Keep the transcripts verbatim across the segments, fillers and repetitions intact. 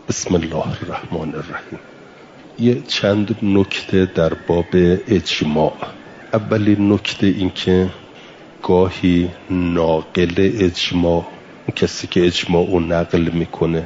بسم الله الرحمن الرحیم. یه چند نکته در باب اجماع. اولین نکته این که گاهی ناقل اجماع، کسی که اجماع رو نقل میکنه،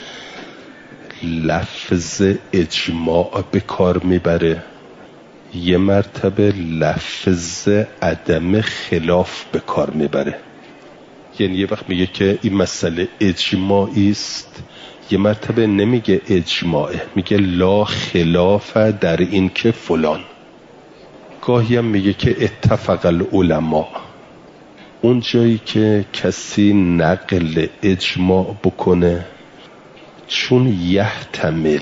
لفظ اجماع به کار میبره، یه مرتبه لفظ عدم خلاف به کار میبره. یعنی یه وقت میگه که این مسئله اجماعی است، یه مرتبه نمیگه اجماعه، میگه لا خلاف در این که فلان. گاهی هم میگه که اتفق العلماء. اون جایی که کسی نقل اجماع بکنه، چون یحتمل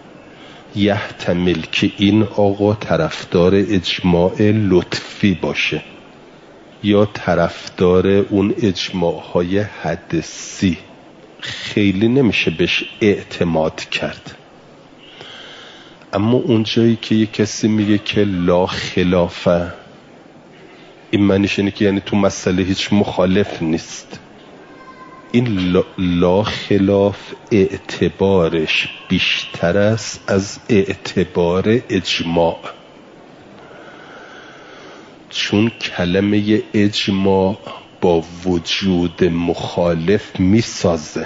یحتمل که این آقا طرفدار اجماع لطفی باشه یا طرفدار اون اجماع های حدثی، خیلی نمیشه بهش اعتماد کرد. اما اون جایی که یه کسی میگه که لا خلافه، این معنیش اینه که یعنی تو مسئله هیچ مخالف نیست. این لا خلاف اعتبارش بیشتر است از اعتبار اجماع، چون کلمه اجماع با وجود مخالف میسازه،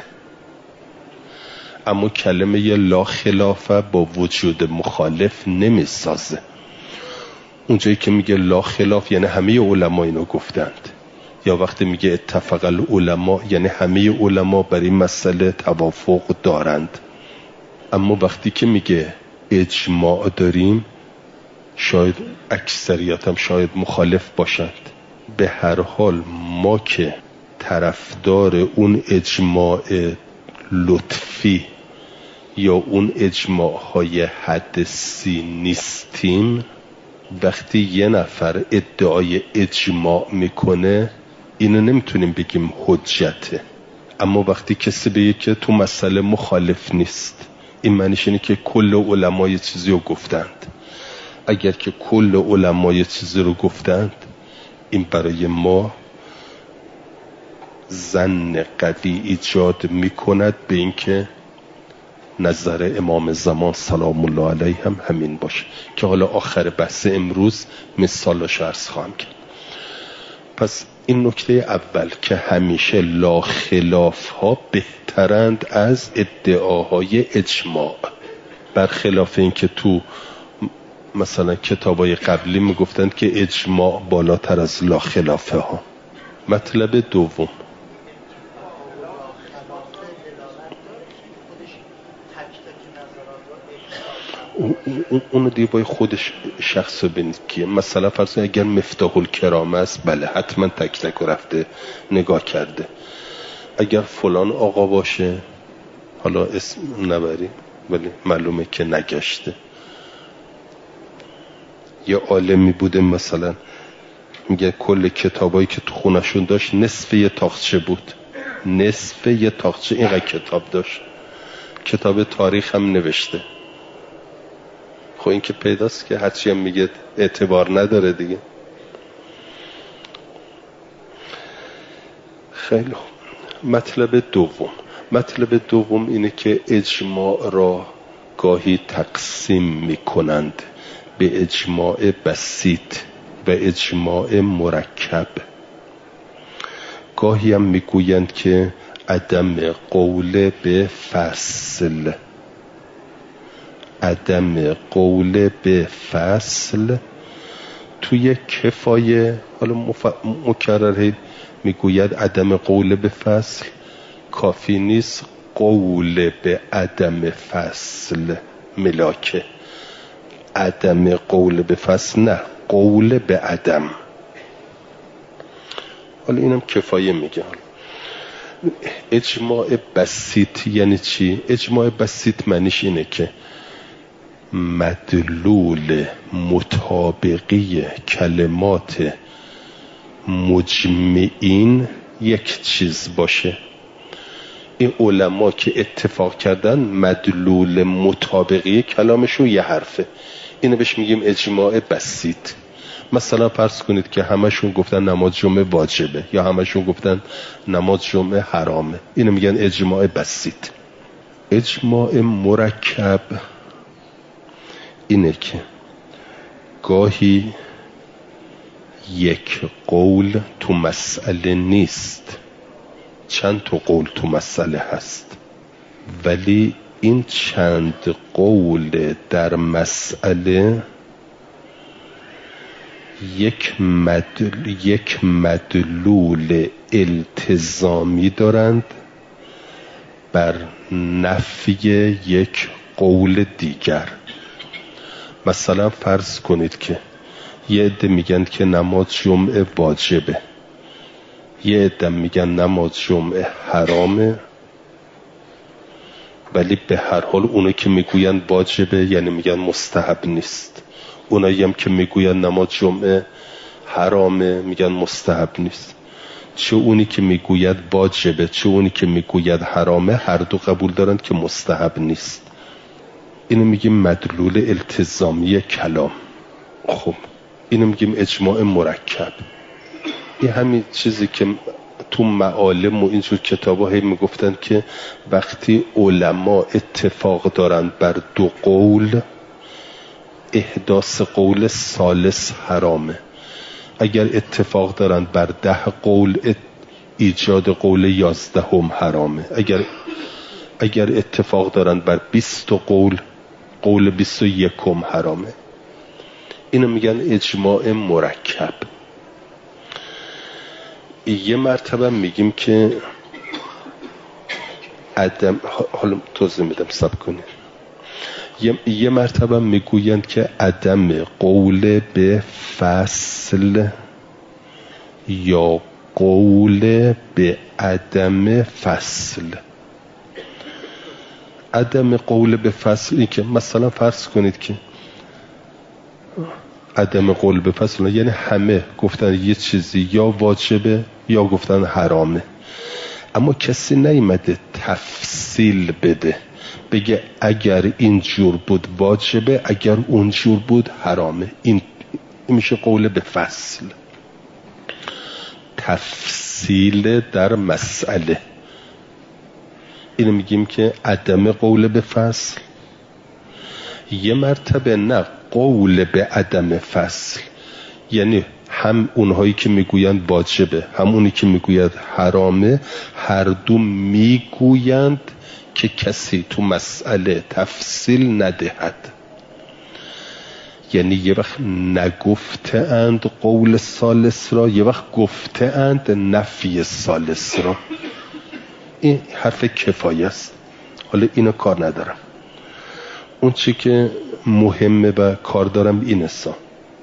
اما کلمه لا خلافه با وجود مخالف نمیسازه. اونجایی که میگه لا خلاف یعنی همه علما اینو گفتند، یا وقتی میگه اتفق العلماء یعنی همه علما بر این مسئله توافق دارند. اما وقتی که میگه اجماع داریم، شاید اکثریت هم شاید مخالف باشند. به هر حال ما که طرفدار اون اجماع لطفی یا اون اجماع های حدثی نیستیم، وقتی یه نفر ادعای اجماع میکنه، اینو نمیتونیم بگیم حجته. اما وقتی کسی بگه که تو مسئله مخالف نیست، این معنیش اینه که کل علما یه چیزی رو گفتند. اگر که کل علما یه چیزی رو گفتند، این برای ما ظن قوی ایجاد میکند به این که نظر امام زمان سلام الله علیه هم همین باشه، که حالا آخر بحث امروز مثالش عرض خواهم کرد. پس این نکته اول که همیشه لا خلاف ها بهترند از ادعاهای اجماع، برخلاف این که تو مثلا کتابای قبلی میگفتند که اجماع بالاتر از لا خلافه ها. مطلب دوم، اونو دیگه باید خودش شخص رو بینید که مثلا فرض اگر مفتاح الکرام است، بله حتما تک تک رفته نگاه کرده. اگر فلان آقا باشه، حالا اسم نبریم ولی معلومه که نگشته. یا عالمی بوده مثلا میگه کل کتابایی که تو خونشون داشت نصف یه تاقچه بود، نصف یه تاقچه اینقدر کتاب داشت، کتاب تاریخ هم نوشته. خب این که پیداست که هرچی هم میگه اعتبار نداره دیگه. خیلی خوب. مطلب دوم مطلب دوم اینه که اجماع را گاهی تقسیم میکنند به اجماع بسیط و اجماع مرکب. گاهی هم میگویند که عدم قول به فصل عدم قول به فصل توی کفایه، حالا مف... مکرره میگوید عدم قول به فصل کافی نیست، قول به عدم فصل ملاکه. عدم قول به فصل نه، قول به عدم. حالا اینم کفایه میگه. اجماع بسیط یعنی چی؟ اجماع بسیط معنیش اینه که مدلول مطابقی کلمات مجمعین یک چیز باشه. این علما که اتفاق کردن مدلول مطابقی کلامشون یه حرفه، اینو بهش میگیم اجماع بسیط. مثلا فرض کنید که همشون گفتن نماز جمعه واجبه یا همشون گفتن نماز جمعه حرامه، اینو میگن اجماع بسیط. اجماع مرکب اینه که گاهی یک قول تو مسئله نیست، چند تا قول تو مسئله هست، ولی این چند قول در مسئله یک مدل... یک مدلول التزامی دارند بر نفی یک قول دیگر. مثلا فرض کنید که یه عده میگن که نماز جمعه واجبه، یه عده میگن نماز جمعه حرامه، ولی به هر حال اونو که میگوین واجبه یعنی میگن مستحب نیست، اونایی هم که میگوین نماز جمعه حرامه میگن مستحب نیست. چه اونی که میگوید واجبه چه اونی که میگوید حرامه هر دو قبول دارند که مستحب نیست. اینو میگیم مدلول التزامی کلام. خب اینو میگیم اجماع مرکب. این همین چیزی که تو معالم و اینجور کتابا هی میگفتن که وقتی علما اتفاق دارن بر دو قول، احداث قول ثالث حرامه. اگر اتفاق دارن بر ده قول، ایجاد قول یازدهم حرامه. اگر اگر اتفاق دارن بر بیست قول، قول بیست و یکم حرامه. اینو میگن اجماع مرکب. یه مرتبه میگیم که عدم، حالا توضیح میدم صبر کنید. یه, یه مرتبه میگویند که عدم قول به فصل یا قول به عدم فصل. عدم قول به فصل این که مثلا فرض کنید که عدم قول به فصل یعنی همه گفتن یه چیزی یا واجبه یا گفتن حرامه، اما کسی نیامده تفصیل بده بگه اگر این جور بود واجبه اگر اون جور بود حرامه. این میشه قول به فصل، تفصیل در مسئله. اینو میگیم که عدم قول به فصل. یه مرتبه نه قول به عدم فصل، یعنی هم اونهایی که میگویند واجبه هم اونی که میگوید حرامه، هر دو میگویند که کسی تو مسئله تفصیل ندهد. یعنی یه وقت نگفته اند قول ثالث را، یه وقت گفته اند نفی ثالث را. این حرف کفایه است. حالا اینو کار ندارم. اون چی که مهمه و کار دارم اینه سا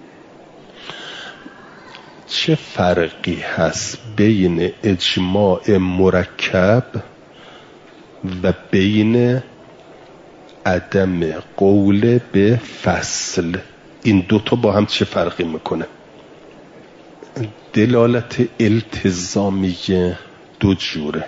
چه فرقی هست بین اجماع مرکب و بین عدم قول به فصل؟ این دوتا با هم چه فرقی میکنه؟ دلالت التزامی دو جوره.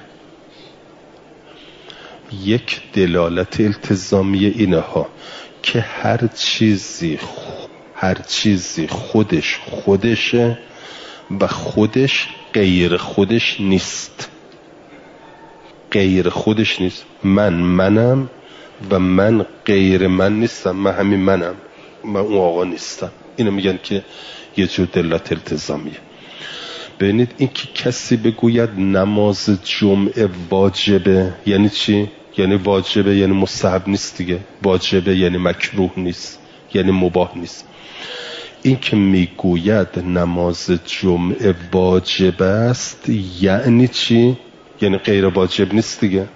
یک دلالت التزامی اینها که هر چیزی هر چیزی خودش خودشه و خودش غیر خودش نیست. غیر خودش نیست. من منم و من غیر من نیستم. من همین منم، من اون آقا نیستم. اینو میگن که یه جور دلالت التزامیه. ببینید این که کسی بگوید نماز جمعه واجبه یعنی چی؟ یعنی واجبه یعنی مستحب نیست دیگه. واجبه یعنی مکروه نیست، یعنی مباح نیست. این که میگوید نماز جمعه واجب است یعنی چی؟ یعنی غیر واجب نیست دیگه.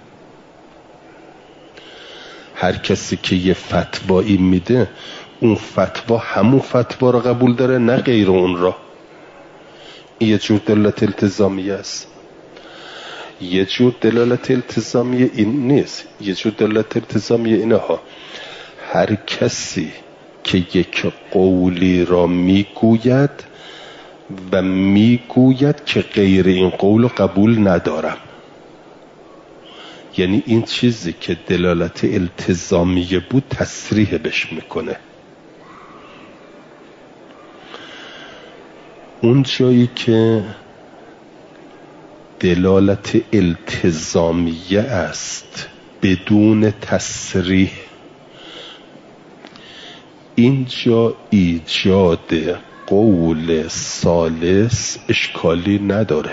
هر کسی که یه فتوایی میده اون فتوا همون فتوا رو قبول داره نه غیر اون را. یه جور دلالت التزامی است. یه جور دلالت التزامی این نیست. یه جور دلالت التزامی اینها هر کسی که یک قولی را میگوید و میگوید که غیر این قول قبول ندارم، یعنی این چیزی که دلالت التزامی بود تصریح بش میکنه. اون جایی که دلالت التزامیه است بدون تصریح. اینجا ایجاد قول ثالث اشکالی نداره.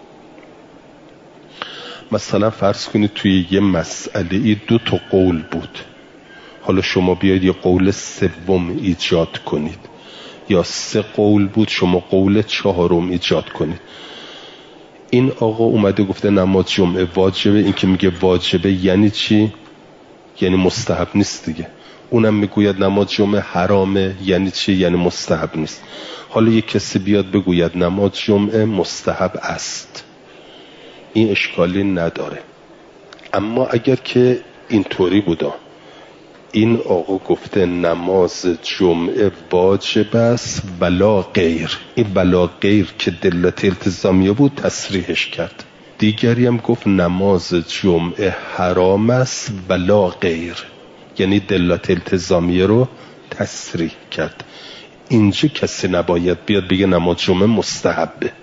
مثلا فرض کنید توی یه مسئله ای دو تا قول بود، حالا شما بیاید یه قول سوم ایجاد کنید، یا سه قول بود شما قول چهارم ایجاد کنید. این آقا اومده گفته نماز جمعه واجبه. این که میگه واجبه یعنی چی؟ یعنی مستحب نیست دیگه. اونم میگوید نماز جمعه حرامه یعنی چی؟ یعنی مستحب نیست. حالا یک کسی بیاد بگوید نماز جمعه مستحب است، این اشکالی نداره. اما اگر که اینطوری بودا، این آقا گفته نماز جمعه واجب است ولا غیر، این ولا غیر که دلت التزامیه بود تصریحش کرد. دیگری هم گفت نماز جمعه حرام است ولا غیر، یعنی دلت التزامیه رو تصریح کرد. اینجا کسی نباید بیاد بگه نماز جمعه مستحبه.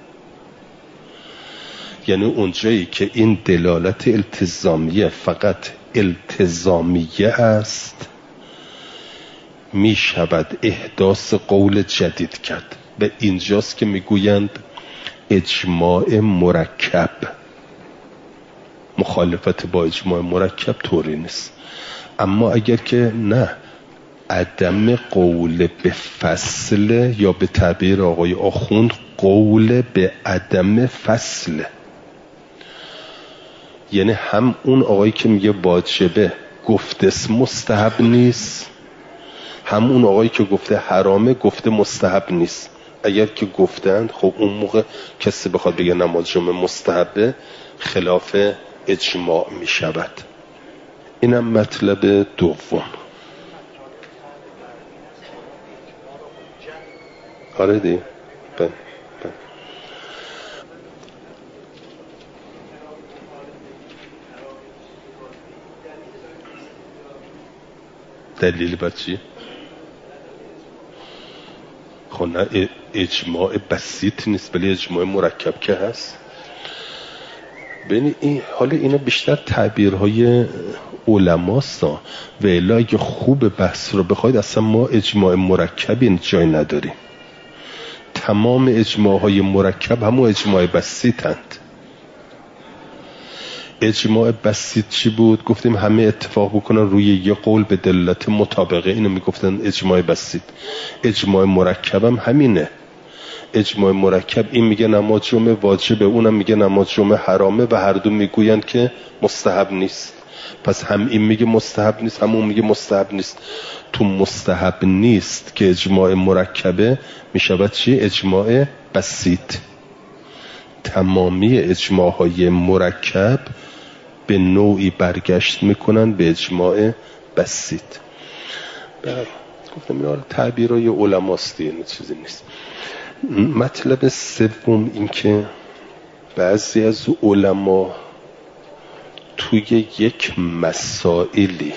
یعنی اونجایی که این دلالت التزامیه فقط التزامیه است، می شود احداث قول جدید کرد. و اینجاست که میگویند اجماع مرکب. مخالفت با اجماع مرکب طوری نیست. اما اگر که نه، عدم قول به فصل، یا به تعبیر آقای آخوند قول به عدم فصل، یعنی هم اون آقایی که میگه واجبه گفته مستحب نیست، هم اون آقایی که گفته حرامه گفته مستحب نیست. اگر که گفتند خب اون موقع کسی بخواد بگه نماز جمعه مستحبه خلاف اجماع میشود. اینم مطلب دوم. آره دی بله بله. دلیل بر چی؟ خب نه اجماع بسیط نیست ولی اجماع مرکب که هست. ببین این حالا اینا بیشتر تعبیرهای علماست و الا اگه خوب بحث رو بخواید اصلا ما اجماع مرکبی جای نداریم. تمام اجماع های مرکب همون اجماع بسیطند. اجماع بسیط چی بود؟ گفتیم همه اتفاق بکنن روی یه قول به دلالت مطابقه، اینو میگفتن اجماع بسیط. اجماع مرکب هم همینه. اجماع مرکب این میگه نماز جمعه واجبه، اونم میگه نماز جمعه حرامه و هر دو میگویند که مستحب نیست. پس هم این میگه مستحب نیست هم اون میگه مستحب نیست. تو مستحب نیست که اجماع مرکبه میشود چی؟ اجماع بسیط. تمامی اجماع های مرکب به نوعی برگشت میکنن به اجماع بسیط. گفتم اینا تعبیرهای علماست، این چیزی نیست. مطلب سوم این که بعضی از علما توی یک مسائلی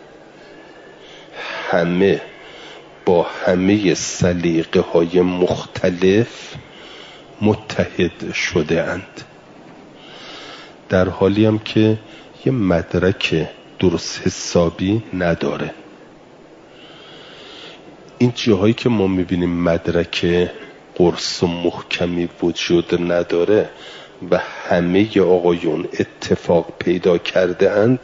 همه با همه سلیقه های مختلف متحد شده اند، در حالی هم که یه مدرک درست حسابی نداره. این جاهایی که ما میبینیم مدرک قرص و محکمی وجود نداره و همه آقایون اتفاق پیدا کرده اند،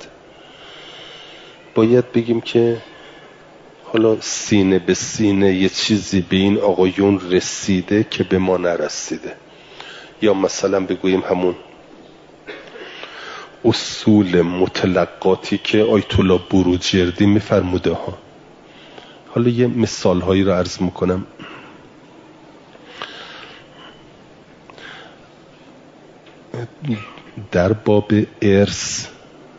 باید بگیم که حالا سینه به سینه یه چیزی به این آقایون رسیده که به ما نرسیده. یا مثلا بگوییم همون اصول مطلقاتی که آیت الله بروجردی میفرموده ها. حالا یه مثال هایی رو عرض میکنم. در باب ارث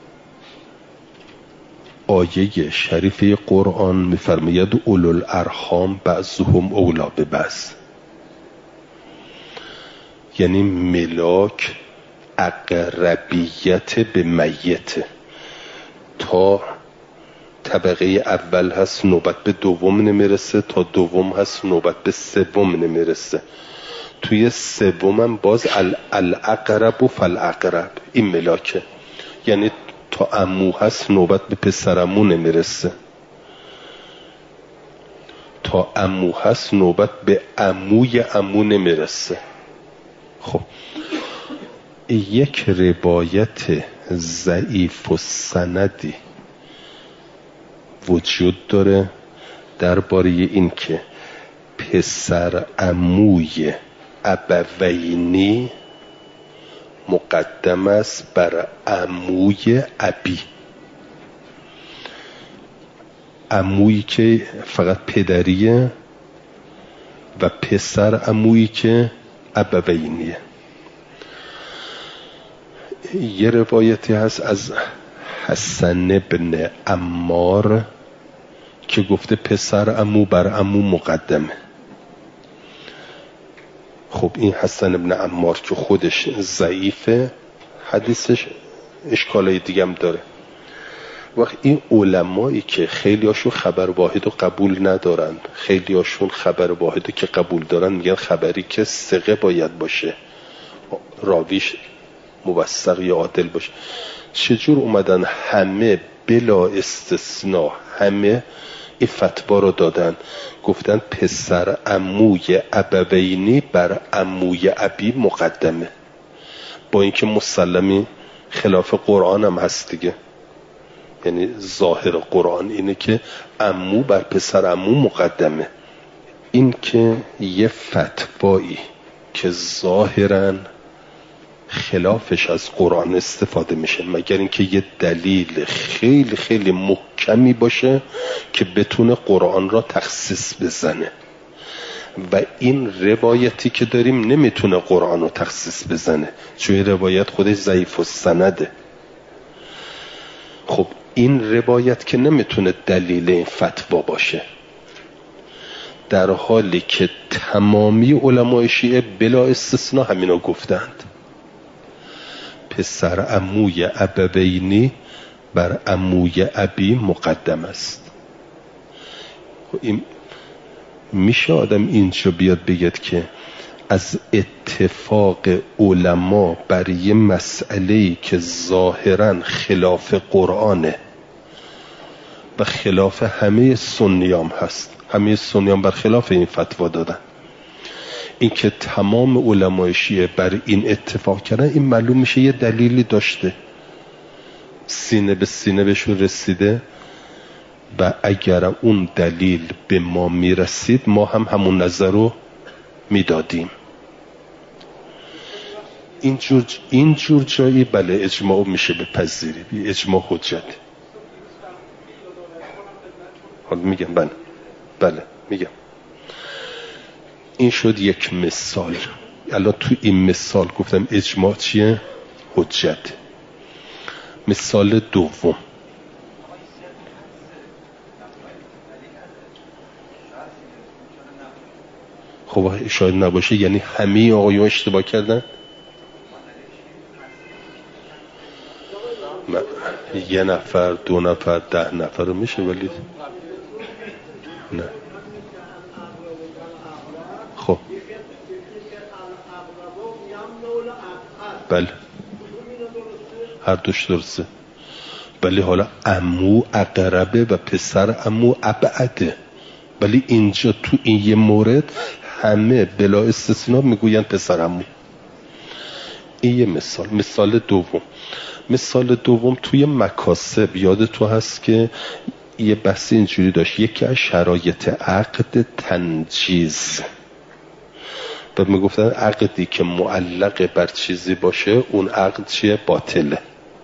آیه شریفه قرآن میفرماید اولو الارحام بعضهم اولی ببعض، یعنی ملاک اقربیت به میت. تا طبقه اول هست نوبت به دوم نمیرسه، تا دوم هست نوبت به سوم نمیرسه. توی سوم هم باز الاقرب و فالاقرب این ملاکه، یعنی تا عمو هست نوبت به پسر عمو نمیرسه، تا عمو هست نوبت به عموی عمو نمیرسه. خب یک روایت ضعیف و سندی وجود داره درباره این که پسر عموی ابوینی مقدم است بر عموی ابی. عمویی که فقط پدریه و پسر عمویی که ابوینیه. یه روایتی هست از حسن بن عمار که گفته پسر عمو بر عمو مقدمه. خب این حسن بن عمار که خودش ضعیفه، حدیثش اشکالای دیگه هم داره. وقت این علمایی که خیلی هاشون خبر واحد رو قبول ندارن، خیلی هاشون خبر واحد که قبول دارن میگن خبری که ثقه باید باشه، راویش موثق یا عادل باشه. چجور اومدن همه بلا استثناء همه این فتوا رو دادن، گفتن پسر عموی ابوینی بر عموی ابی مقدمه، با اینکه مسلمی خلاف قرآن هم هست دیگه. یعنی ظاهر قرآن اینه که عمو بر پسر عمو مقدمه. این که یه فتوایی که ظاهراً خلافش از قرآن استفاده میشه، مگر اینکه یه دلیل خیلی خیلی محکمی باشه که بتونه قرآن را تخصیص بزنه، و این روایتی که داریم نمیتونه قرآن رو تخصیص بزنه چون روایت خودش ضعیف السنده. خب این روایت که نمیتونه دلیل این فتوا باشه، در حالی که تمامی علمای شیعه بلا استثناء همینا گفتند پسر عموی ابوینی بر عموی ابی مقدم است. این میشه آدم اینجا بیاد بگید که از اتفاق علما بر یه مسئله‌ای که ظاهراً خلاف قرآنه و خلاف همه سنیام هست، همه سنیام بر خلاف این فتوا دادن، این که تمام علمای شیعه بر این اتفاق کردن، این معلوم میشه یه دلیلی داشته، سینه به سینه بهشون رسیده، و اگر اون دلیل به ما میرسید ما هم همون نظر رو میدادیم. اینجور اینجور جایی بله اجماع میشه بپذیری، بی اجماع حجت. حالا میگم بله بله میگم این شد یک مثال. الان تو این مثال گفتم اجماع چیه؟ حجت. مثال دوم، خب شاید نباشه، یعنی همه آقایون اشتباه کردن؟ یه نفر دو نفر ده نفر رو میشه، ولی نه. خب بله هر دوش درسته، ولی حالا عمو اقربه و پسر عمو ابعده، ولی اینجا تو این یه مورد همه بلا استثناء میگوین پسر عمو. این یه مثال. مثال دوم، مثال دوم توی مکاسب یاد تو هست که یه بحث اینجوری داشت، یکی از شرایط عقد تنجیز، و میگفتن عقدی که معلق بر چیزی باشه اون عقد چیه؟ باطله،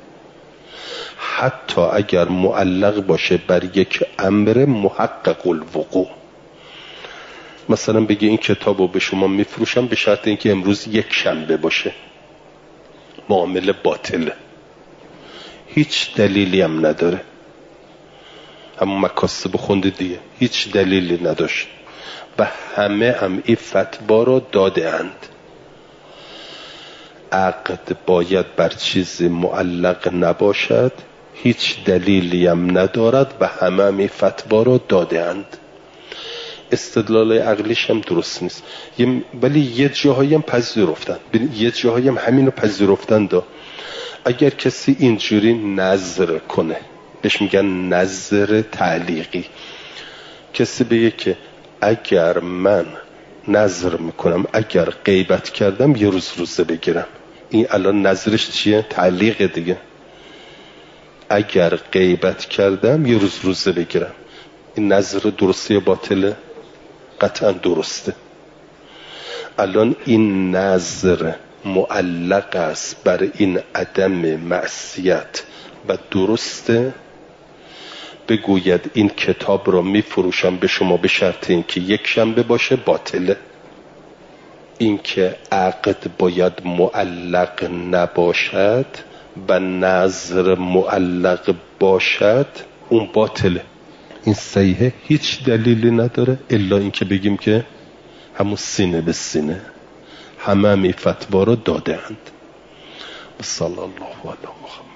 حتی اگر معلق باشه بر یک امر محقق الوقوع. مثلا بگی این کتابو به شما میفروشم به شرط اینکه امروز یک شنبه باشه، معامله باطله، هیچ دلیلی هم نداره. همون مکاسب خونده دیگه، هیچ دلیلی نداشت و همه هم این فتوا رو داده اند. عقد باید بر چیزی معلق نباشد، هیچ دلیلی هم ندارد و همه هم این فتوا رو داده اند. استدلال عقلیش هم درست نیست، ولی یه جاهایی هم پذیرفتن، یه جاهایی هم همین رو پذیرفتن دا. اگر کسی اینجوری نظر کنه، بهش میگن نظر تعلیقی، کسی بگه که اگر من نظر میکنم اگر غیبت کردم یه روز روزه بگیرم، این الان نظرش چیه؟ تعلیق دیگه. اگر غیبت کردم یه روز روزه بگیرم، این نظر درسته یا باطله؟ قطعا درسته. الان این نظر معلق است بر این عدم معصیت و درسته. بگوید این کتاب را میفروشم به شما به شرط اینکه یک شنبه باشه، باطله. اینکه عقد باید معلق نباشد و نظر معلق باشد اون باطله. این صحیحه، هیچ دلیلی نداره الا اینکه بگیم که همون سینه به سینه همه می فتوا رو داده‌اند. صلی الله علیه و محمد.